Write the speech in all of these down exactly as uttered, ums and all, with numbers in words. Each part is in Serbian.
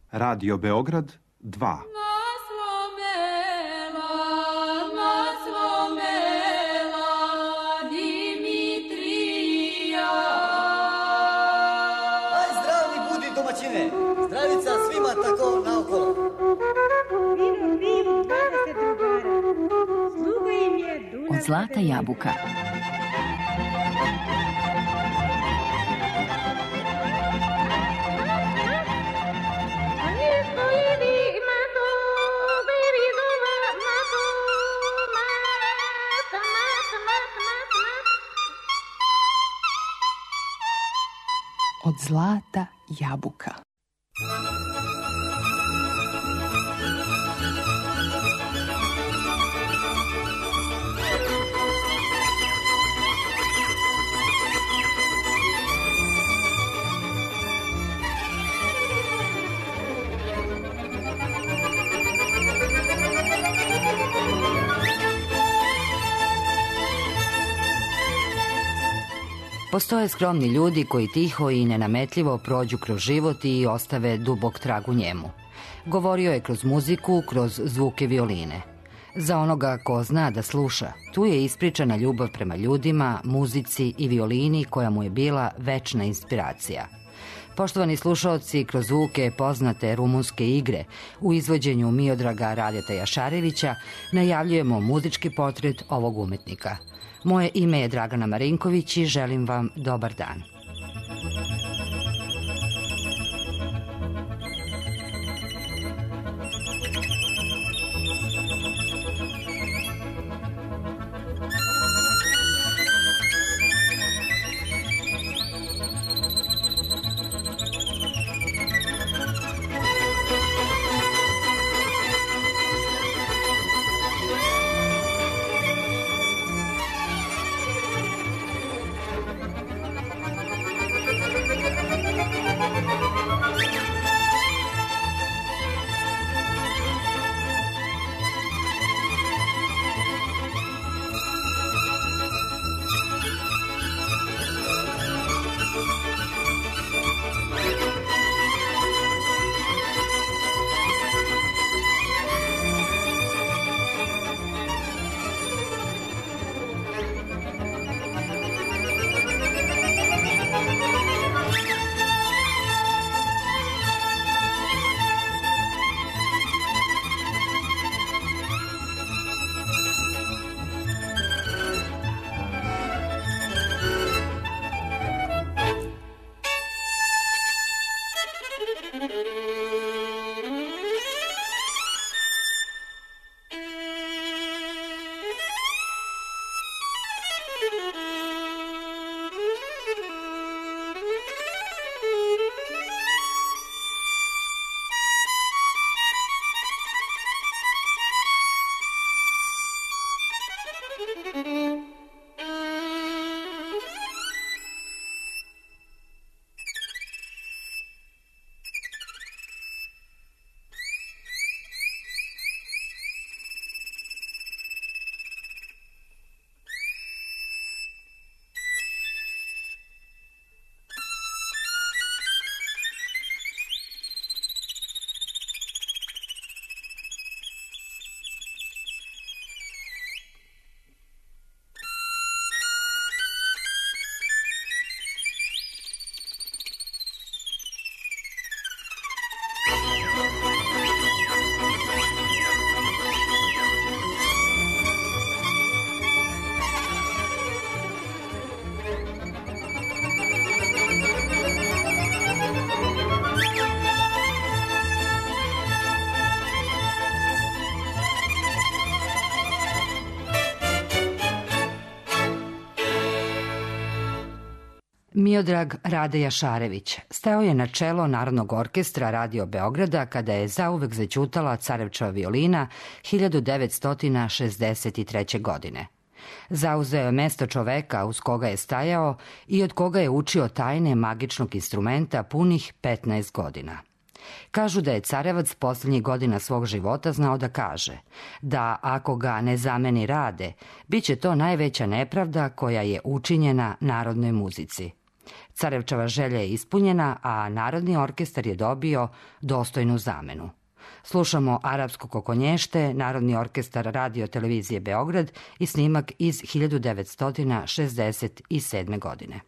Radio Beograd dva. Zdravica svima tako naokolo. Vivu, vivu, dvadeset drugara. Sluga im je Dunav. Od Zlata jabuka. Od Zlata jabuka. Postoje skromni ljudi koji tiho i nenametljivo prođu kroz život i ostave dubok trag u njemu. Govorio je kroz muziku, kroz zvuke violine. Za onoga ko zna da sluša, tu je ispričana ljubav prema ljudima, muzici i violini koja mu je bila večna inspiracija. Poštovani slušaoci, kroz zvuke poznate rumunske igre u izvođenju Miodraga Radeta Jašarevića najavljujemo muzički portret ovog umetnika. Moje ime je Dragana Marinković i želim vam dobar dan. Miodrag Rade Jašarević stao je na čelo Narodnog orkestra Radio Beograda kada je zauvek zaćutala Carevčeva violina hiljadu devetsto šezdeset treće. godine. Zauzeo je mesto čoveka uz koga je stajao i od koga je učio tajne magičnog instrumenta punih petnaest godina. Kažu da je Carevac posljednjih godina svog života znao da kaže da ako ga ne zameni Rade, bit će to najveća nepravda koja je učinjena narodnoj muzici. Carevčeva želja je ispunjena, a Narodni orkestar je dobio dostojnu zamenu. Slušamo Arapsko kokonješte, Narodni orkestar Radio televizije Beograd i snimak iz hiljadu devetsto šezdeset sedme. godine.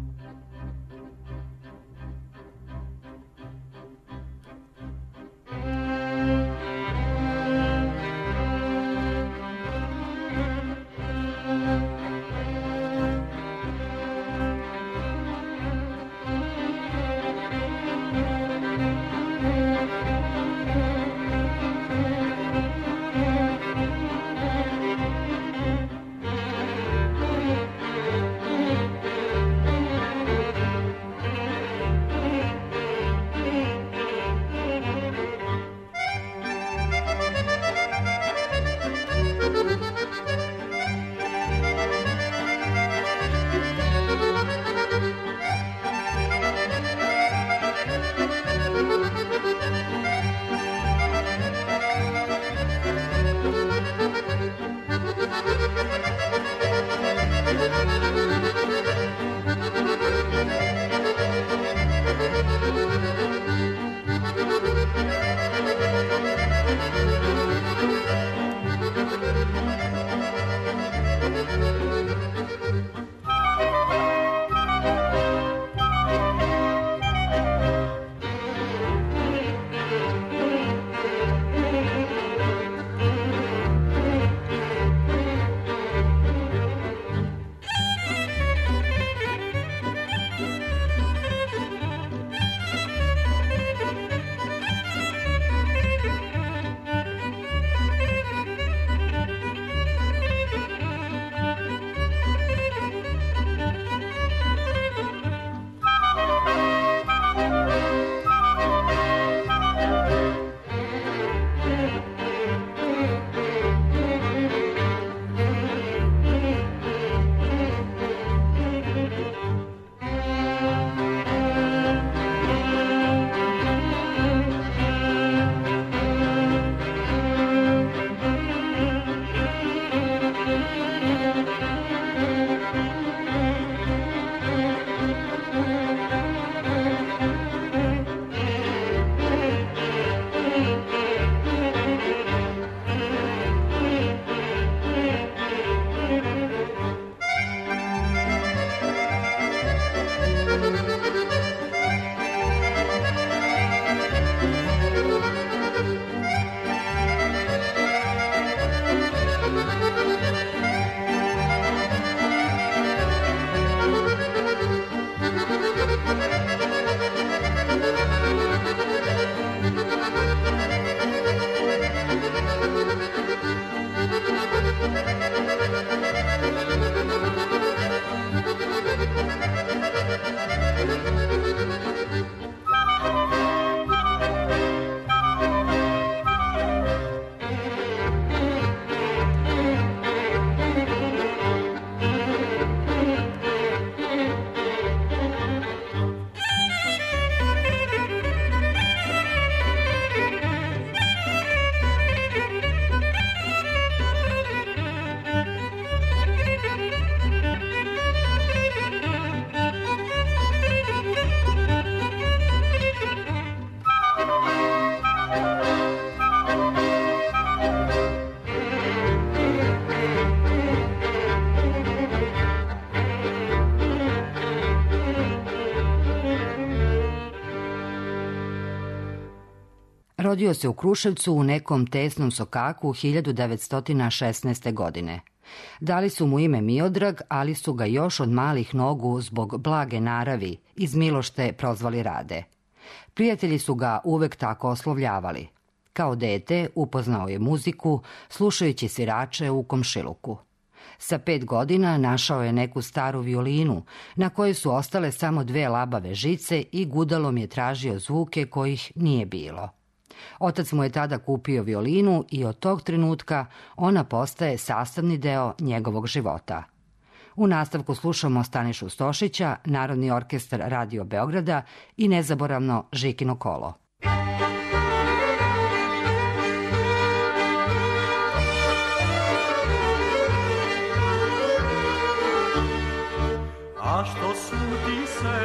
Rodio se u Kruševcu u nekom tesnom sokaku hiljadu devetsto šesnaeste. godine. Dali su mu ime Miodrag, ali su ga još od malih nogu zbog blage naravi iz Milošte prozvali Rade. Prijatelji su ga uvek tako oslovljavali. Kao dete upoznao je muziku, slušajući svirače u komšiluku. Sa pet godina našao je neku staru violinu, na kojoj su ostale samo dve labave žice i gudalom je tražio zvuke kojih nije bilo. Otac mu je tada kupio violinu i od tog trenutka ona postaje sastavni deo njegovog života. U nastavku slušamo Stanišu Stošića, Narodni orkestar Radio Beograda i nezaboravno Žikino kolo. A što su ti se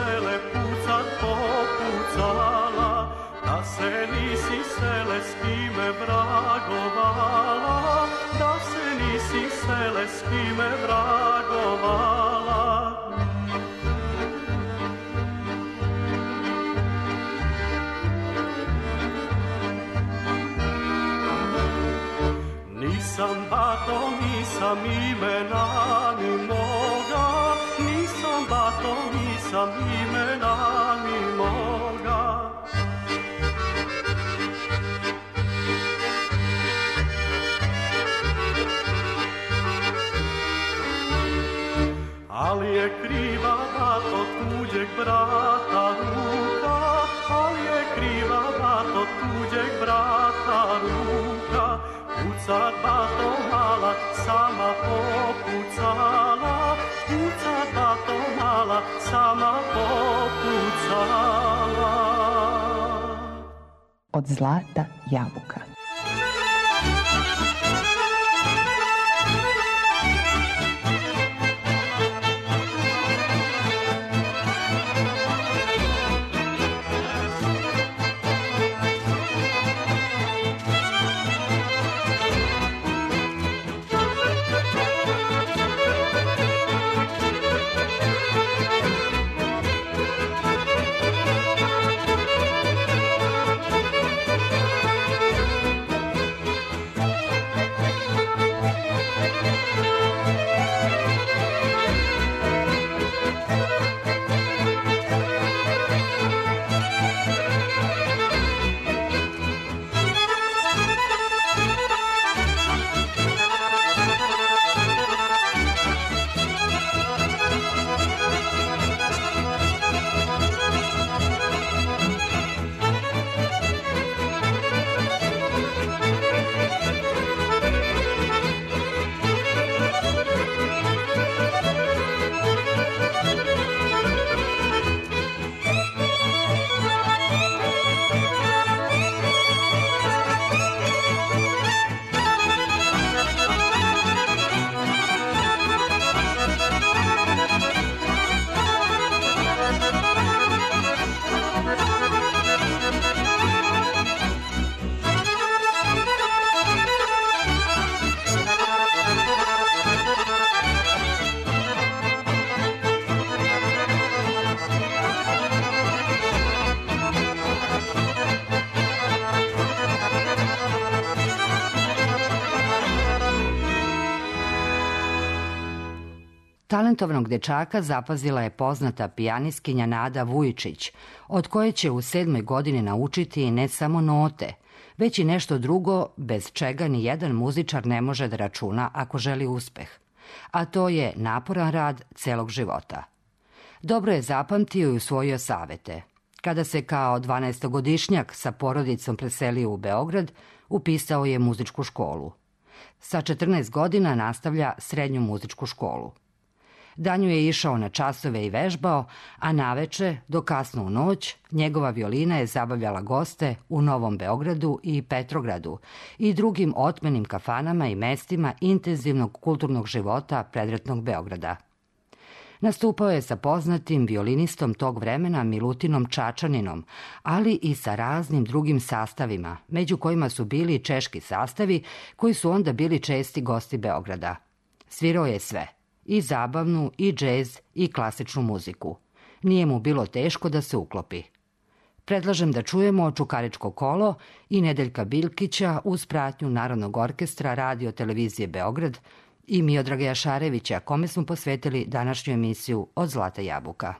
sele pucat popucala, da se nisi sele s kime vragovala, da se nisi sele s kime vragovala. Nisam bato, nisam imena ni moga, nisam bato, nisam imena ni moga. Ali je kriva bato tuđeg brata ruka, ali je kriva bato tuđeg brata ruka. Pucat bato mala, sama popucala, pucat bato mala, sama popucala. Od Zlata jabuka. Talentovanog dečaka zapazila je poznata pijanistkinja Nada Vujčić, od koje će u sedmoj godini naučiti ne samo note, već i nešto drugo bez čega ni jedan muzičar ne može da računa ako želi uspeh, a to je naporan rad celog života. Dobro je zapamtio i usvojio savete. Kada se kao dvanaestogodišnjak sa porodicom preselio u Beograd, upisao je muzičku školu. Sa četrnaest godina nastavlja srednju muzičku školu. Danju je išao na časove i vežbao, a naveče, do kasno u noć, njegova violina je zabavljala goste u Novom Beogradu i Petrogradu i drugim otmenim kafanama i mestima intenzivnog kulturnog života predratnog Beograda. Nastupao je sa poznatim violinistom tog vremena Milutinom Čačaninom, ali i sa raznim drugim sastavima, među kojima su bili i češki sastavi koji su onda bili česti gosti Beograda. Svirao je sve, i zabavnu, i džez, i klasičnu muziku. Nije mu bilo teško da se uklopi. Predlažem da čujemo Čukaričko kolo i Nedeljka Biljkića uz pratnju Narodnog orkestra Radio televizije Beograd i Miodraga Jašarevića, kome smo posvetili današnju emisiju Od Zlata jabuka.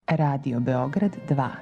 Radio Beograd dva.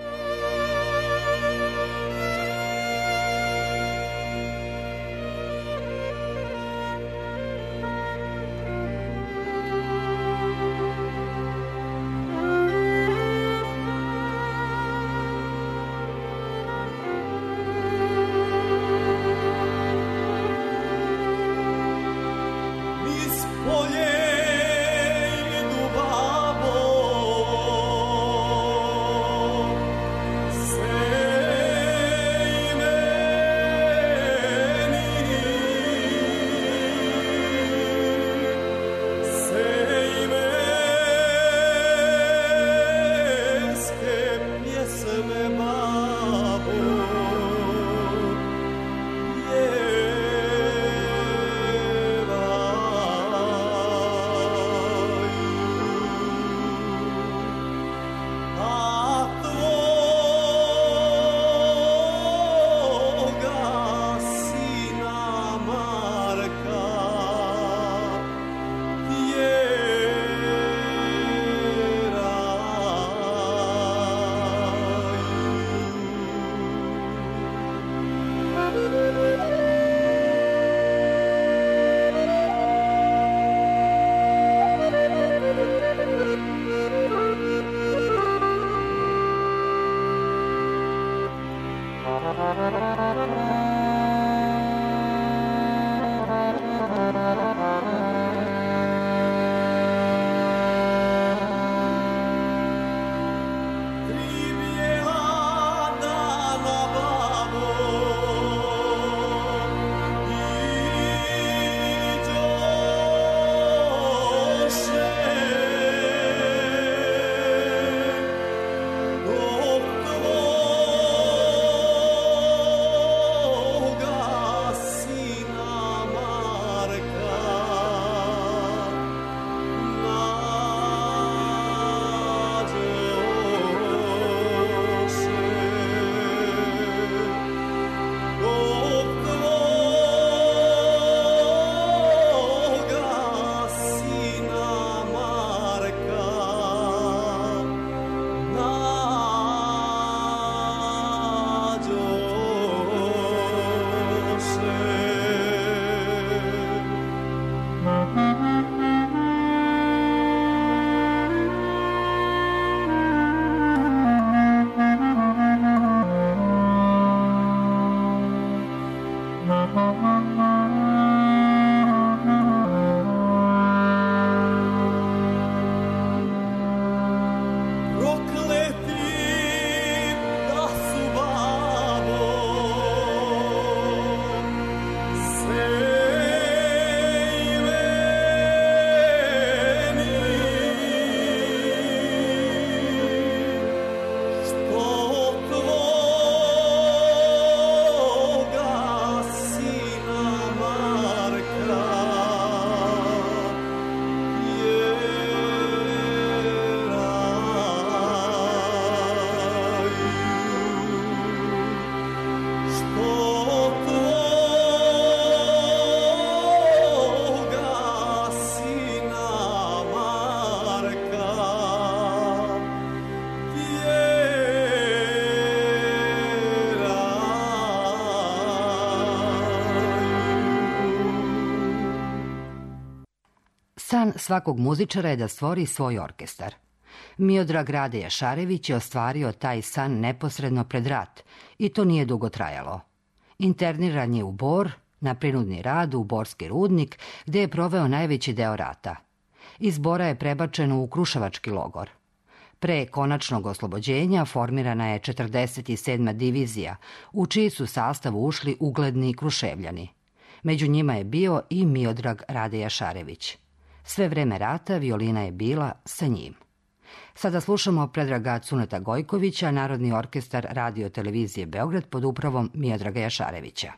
San svakog muzičara je da stvori svoj orkestar. Miodrag Rade Jašarević je ostvario taj san neposredno pred rat i to nije dugo trajalo. Interniran je u Bor, na prinudni rad u Borski rudnik, gde je proveo najveći deo rata. Iz Bora je prebačen u Kruševački logor. Pre konačnog oslobođenja formirana je četrdeset sedma divizija, u čiji su sastav ušli ugledni Kruševljani. Među njima je bio i Miodrag Rade Jašarević. Sve vreme rata violina je bila sa njim. Sada slušamo Predraga Cuneta Gojkovića, Narodni orkestar Radio televizije Beograd pod upravom Miodraga Jašarevića.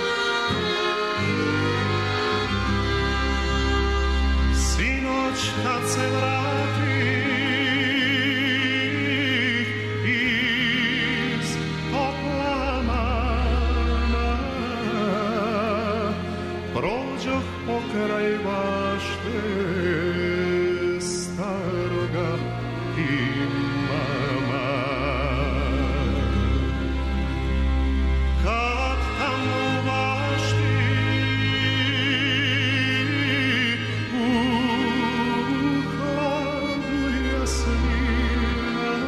Sinoć prođoh pokraj bašte staroga imama. Kad tamo u bašti u hladu jasmina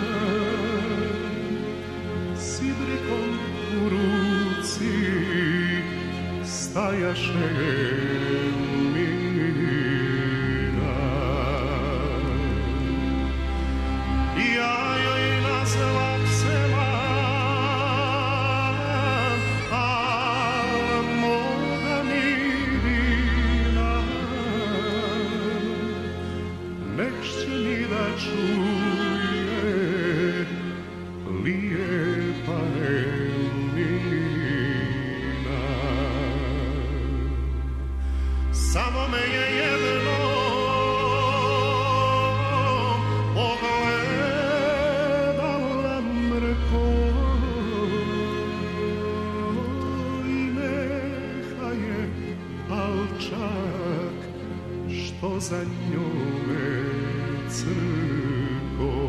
sidrikom u ruci stajaše mina. Ja joj nazvah sela, a moga mi vina nešće mi da čuje lijepa Emina. Samo me je jedno pogledala mrko i neha je, al čak što za njome crko.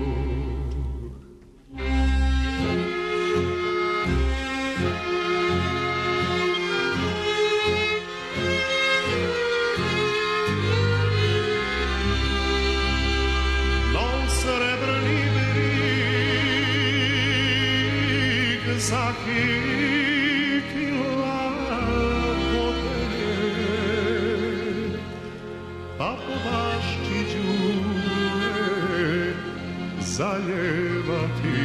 Zahitila vode, a po bašči đure zaljevati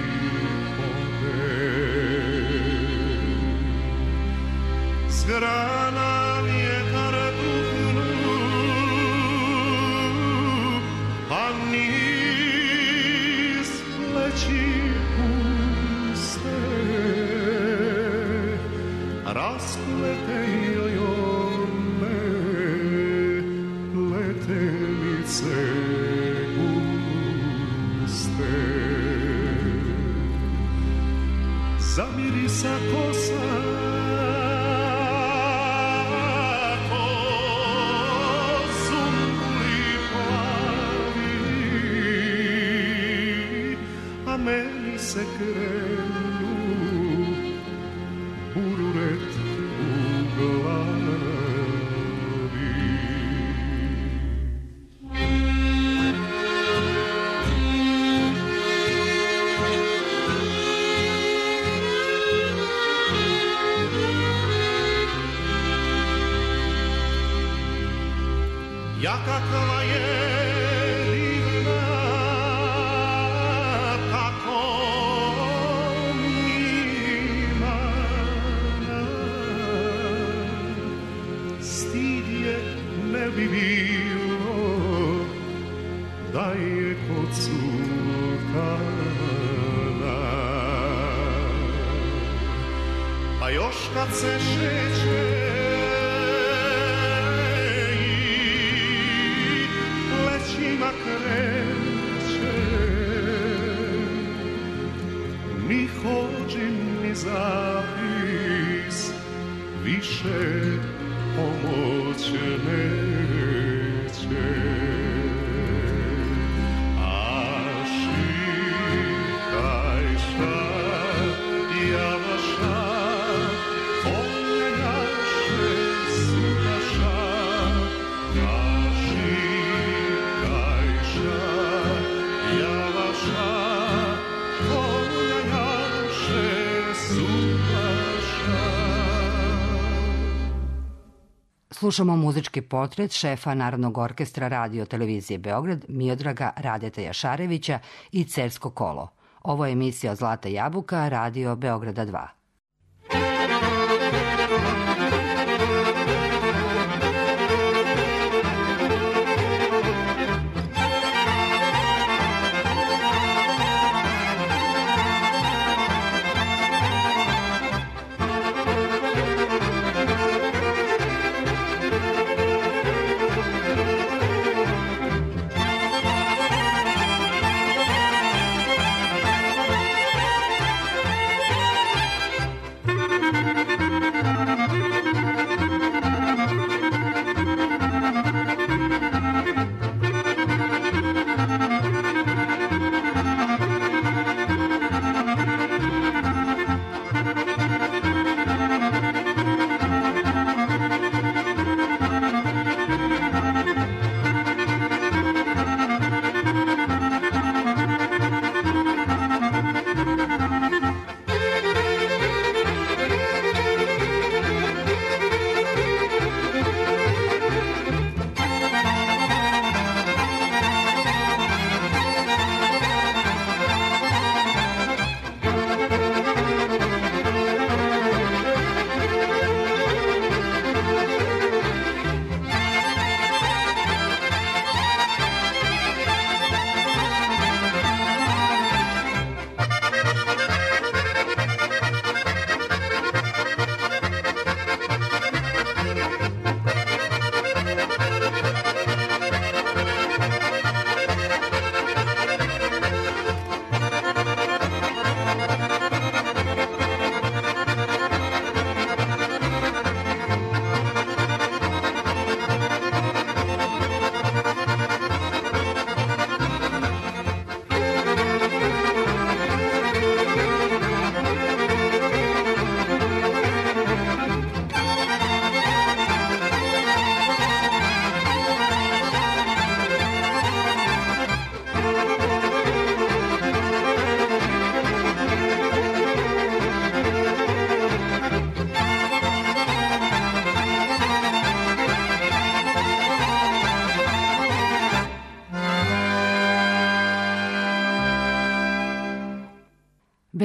ode. S grana vjetar duhnu, a niz pleći rasplete joj one letelice guste. Zamirisa kosa ko zumbuli plavi, a meni se krenu bururet u glavi. Ja kakva je divna, tako ne bi bilo da je kod sultana. Pa još kad se šeće i plećima kreće, ni hođim ni zapis više pomoć neće. Ašikajša, javaša, one naše sudaša. Ašikajša, javaša, one naše sudaša. Slušamo muzički portret šefa Narodnog orkestra Radio televizije Beograd Miodraga Radeta Jašarevića i Cersko kolo. Ovo je emisija Zlata jabuka, Radio Beograda dva.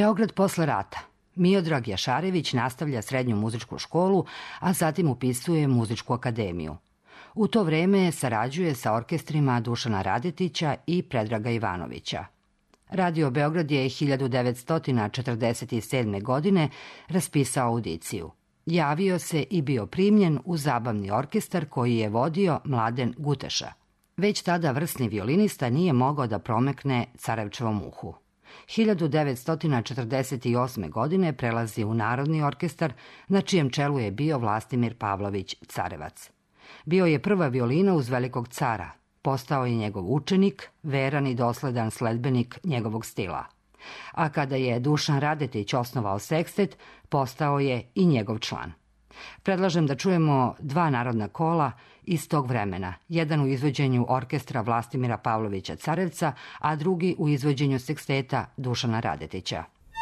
Beograd posle rata. Miodrag Jašarević nastavlja srednju muzičku školu, a zatim upisuje muzičku akademiju. U to vreme sarađuje sa orkestrima Dušana Radetića i Predraga Ivanovića. Radio Beograd je hiljadu devetsto četrdeset sedme. godine raspisao audiciju. Javio se i bio primljen u zabavni orkestar koji je vodio Mladen Guteša. Već tada vrsni violinista nije mogao da promekne Carevčevom uhu. hiljadu devetsto četrdeset osme. godine prelazi u Narodni orkestar, na čijem čelu je bio Vlastimir Pavlović Carevac. Bio je prva violina uz velikog cara. Postao je njegov učenik, veran i dosledan sledbenik njegovog stila. A kada je Dušan Radetić osnovao sekstet, postao je i njegov član. Predlažem da čujemo dva narodna kola iz tog vremena, jedan u izvođenju orkestra Vlastimira Pavlovića Carevca, a drugi u izvođenju seksteta Dušana Radetića.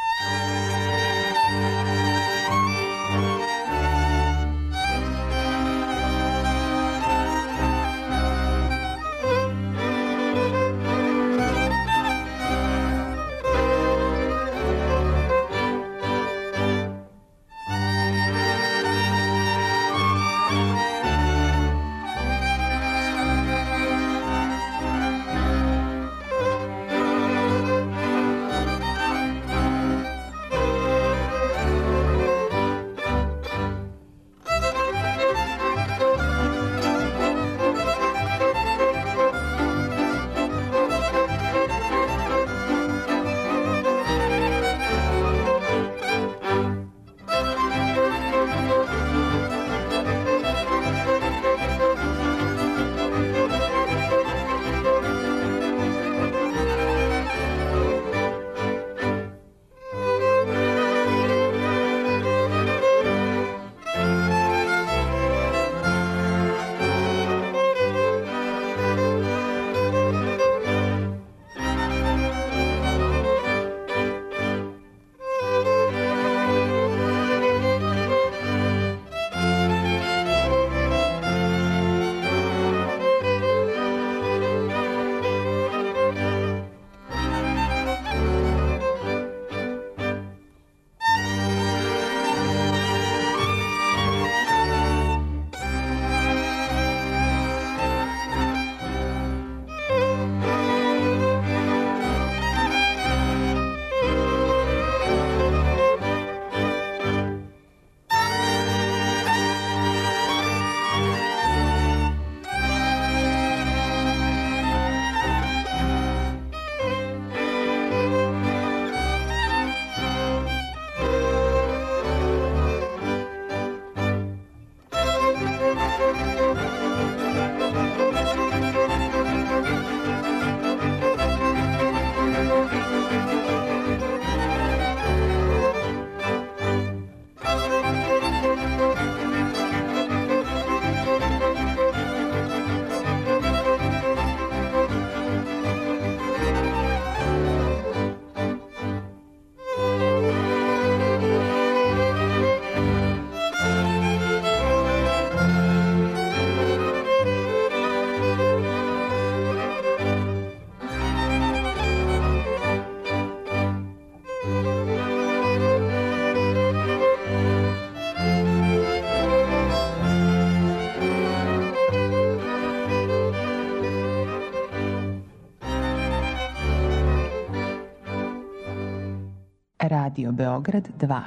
Radio Beograd dva.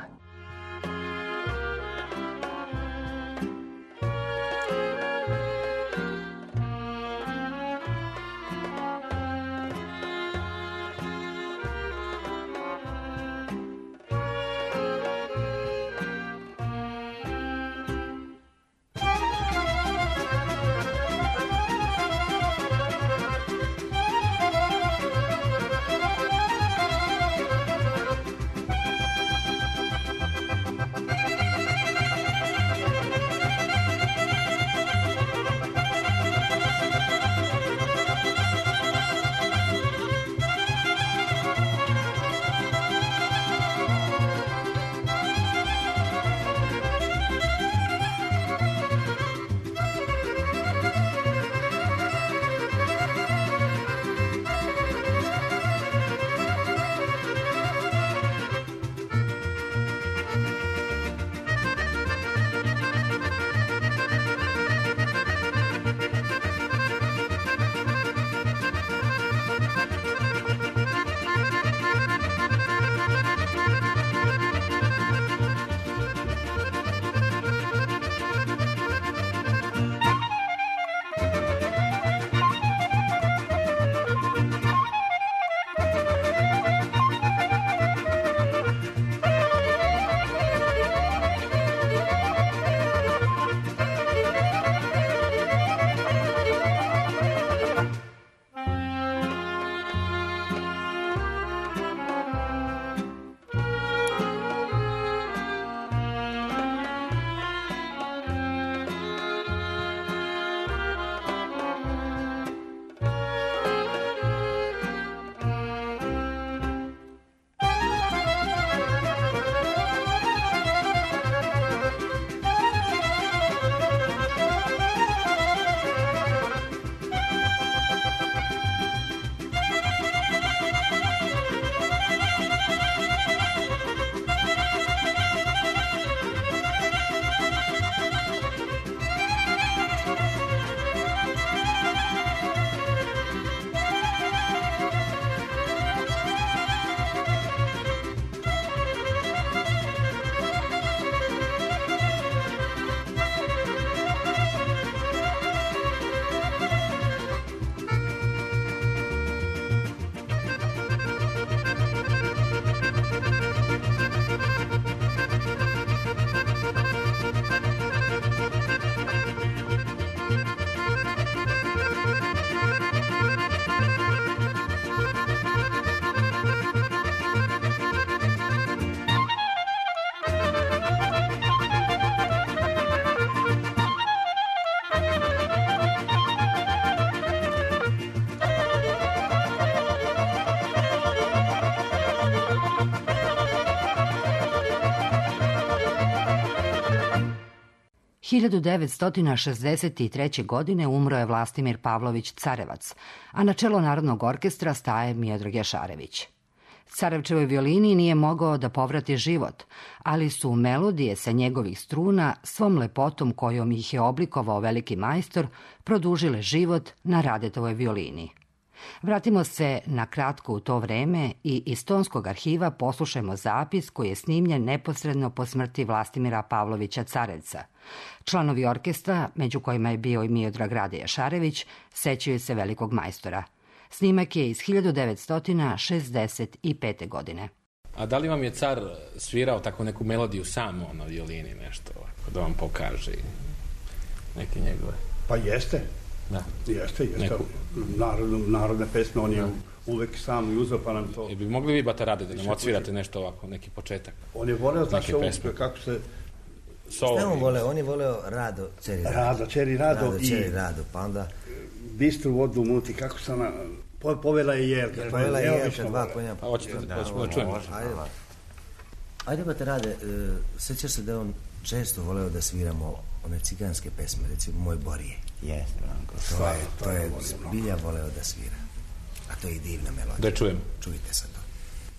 hiljadu devetsto šezdeset treće. godine umro je Vlastimir Pavlović Carevac, a na čelo Narodnog orkestra staje Miodrag Jašarević. Carevčevoj violini nije mogao da povrati život, ali su melodije sa njegovih struna, svom lepotom kojom ih je oblikovao veliki majstor, produžile život na Radetovoj violini. Vratimo se na kratko u to vreme i iz tonskog arhiva poslušajmo zapis koji je snimljen neposredno po smrti Vlastimira Pavlovića Carevca. Članovi orkestra, među kojima je bio i Miodrag Rade Jašarević, sećaju se velikog majstora. Snimak je iz hiljadu devetsto šezdeset pete. godine. A da li vam je car svirao tako neku melodiju samo na violini, nešto ovako, da vam pokaže neke njegove? Pa jeste. Da. Jeste, jeste. Narodno, narodne pesme, on je da. uvek sam i uzeo pa nam to... I bi mogli vi, Bata Rade, da nam odsvirate nešto ovako, neki početak? On je voleo, znači ovo, kako se... Šta on voleo? On je voleo Rado, Čeri Rado. Rado, Čeri Rado, Rado i... Čeri Rado, pa onda... Bistru vodu muti, kako se ona... Po, povela je Jelka. Povela je Jelka, dva konja. Pa hoćete da čujemo. Ajde, ajde Bata Rade, sećaš se da on često voleo da sviramo one ciganske pesme, recimo Moj Borije. Jeste, to je, to je zbilja voleo da svira. A to je i divna melodija. Da čujem. Čujte sad to.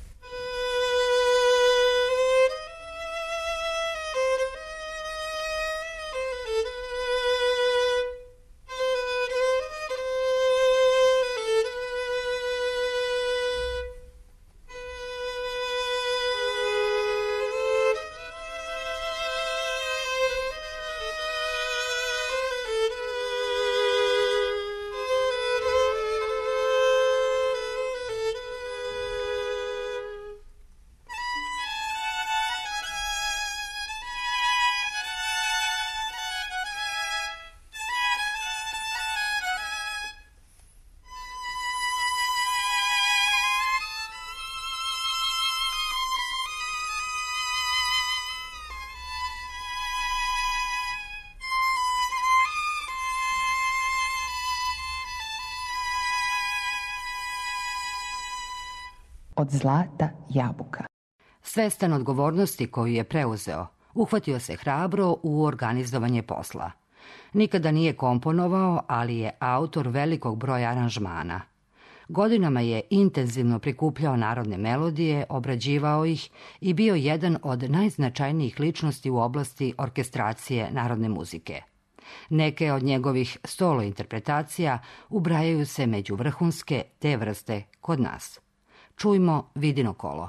Od zlata jabuka. Svestan odgovornosti koju je preuzeo, uhvatio se hrabro u organizovanje posla. Nikada nije komponovao, ali je autor velikog broja aranžmana. Godinama je intenzivno prikupljao narodne melodije, obrađivao ih i bio jedan od najznačajnijih ličnosti u oblasti orkestracije narodne muzike. Neke od njegovih solo interpretacija ubrajaju se među vrhunske te vrste kod nas. Čujmo Vidino kolo.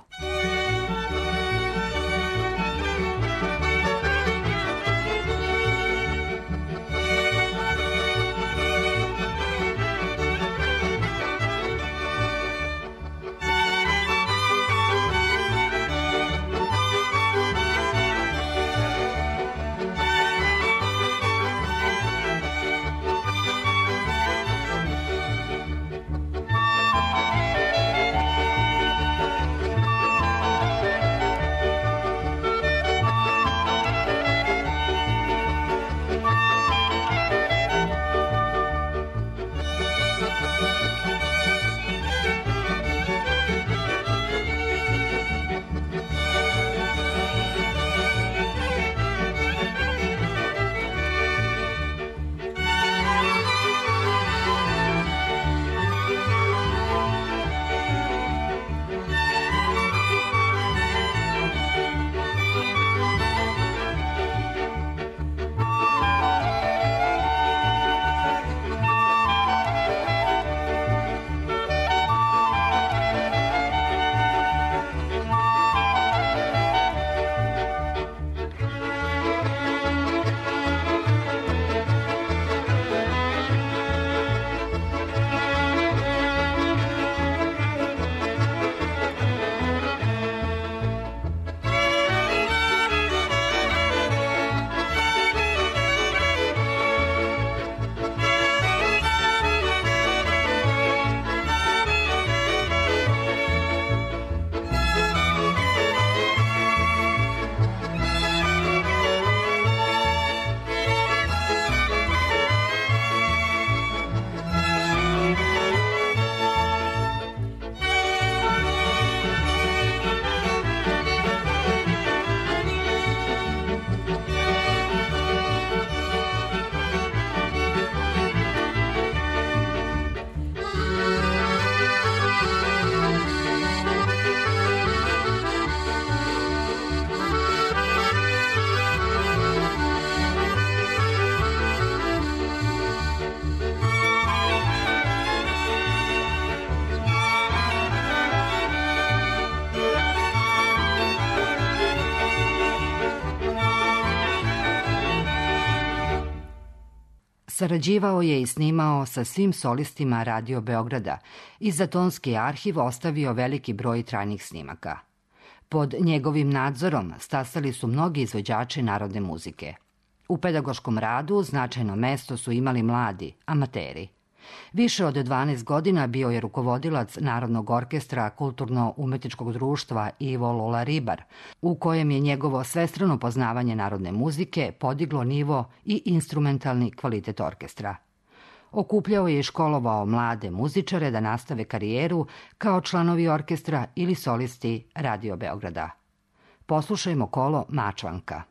Sarađivao je i snimao sa svim solistima Radio Beograda i za tonski arhiv ostavio veliki broj trajnih snimaka. Pod njegovim nadzorom stasali su mnogi izvođači narodne muzike. U pedagoškom radu značajno mesto su imali mladi, amateri. Više od dvanaest godina bio je rukovodilac Narodnog orkestra Kulturno-umetničkog društva Ivo Lola Ribar, u kojem je njegovo svestrano poznavanje narodne muzike podiglo nivo i instrumentalni kvalitet orkestra. Okupljao je i školovao mlade muzičare da nastave karijeru kao članovi orkestra ili solisti Radio Beograda. Poslušajmo kolo Mačvanka.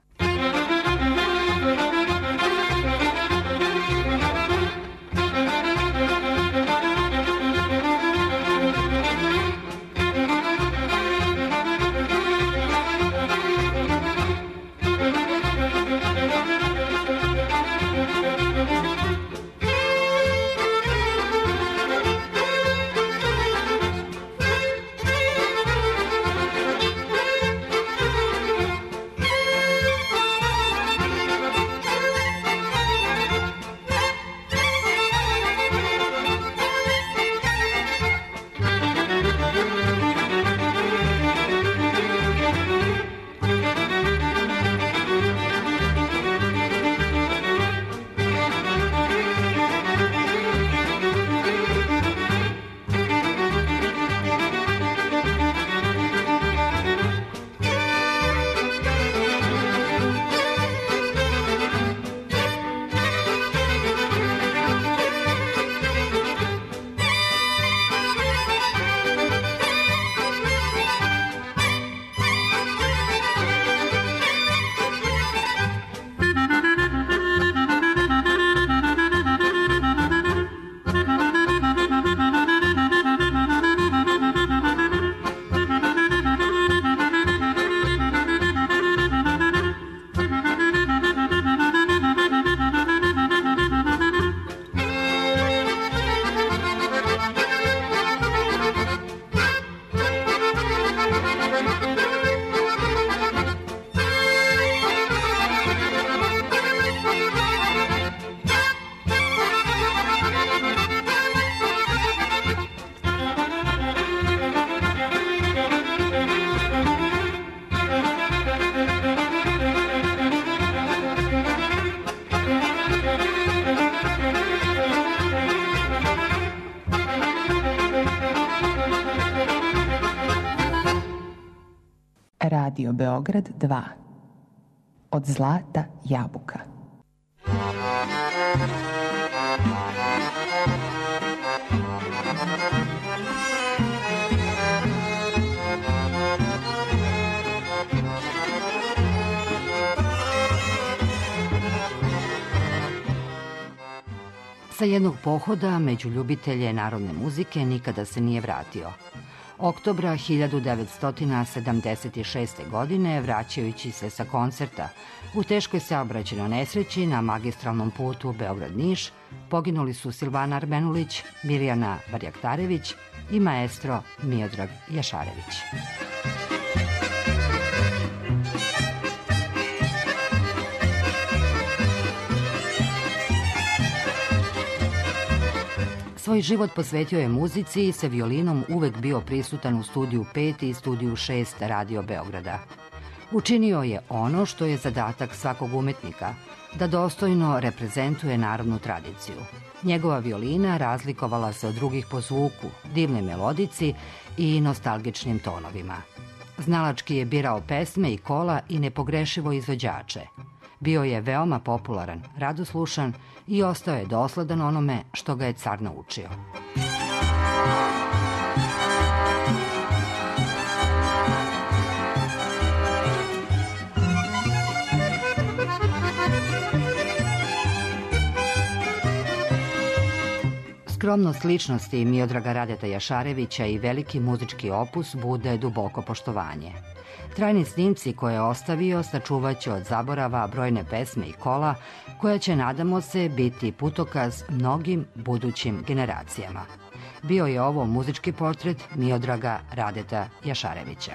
Radio Beograd dva. Od zlata jabuka. Sa jednog pohoda među ljubitelje narodne muzike nikada se nije vratio. Oktobra hiljadu devetsto sedamdeset šeste. godine, vraćajući se sa koncerta u teškoj saobraćajnoj nesreći na magistralnom putu Beograd-Niš, poginuli su Silvana Armenulić, Mirjana Barjaktarević i maestro Miodrag Jašarević. Svoj život posvetio je muzici i sa violinom uvek bio prisutan u studiju pet i studiju šest Radio Beograda. Učinio je ono što je zadatak svakog umetnika, da dostojno reprezentuje narodnu tradiciju. Njegova violina razlikovala se od drugih po zvuku, divnoj melodici i nostalgičnim tonovima. Znalački je birao pesme i kola i nepogrešivo izvođače. Bio je veoma popularan, radoslušan i ostao je dosledan onome što ga je car naučio. Skromnost ličnosti Miodraga Radeta Jašarevića i veliki muzički opus bude duboko poštovanje. Trajni snimci koje je ostavio sačuvaće od zaborava brojne pesme i kola, koja će, nadamo se, biti putokaz mnogim budućim generacijama. Bio je ovo muzički portret Miodraga Radeta Jašarevića.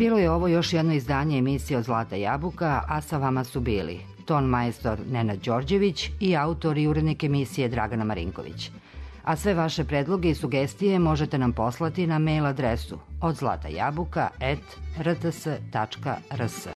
Bilo je ovo još jedno izdanje emisije Od Zlata jabuka, a sa vama su bili ton majstor Nenad Đorđević i autor i urednik emisije Dragana Marinković. A sve vaše predloge i sugestije možete nam poslati na mail adresu odzlatajabuka at r t s tačka r s.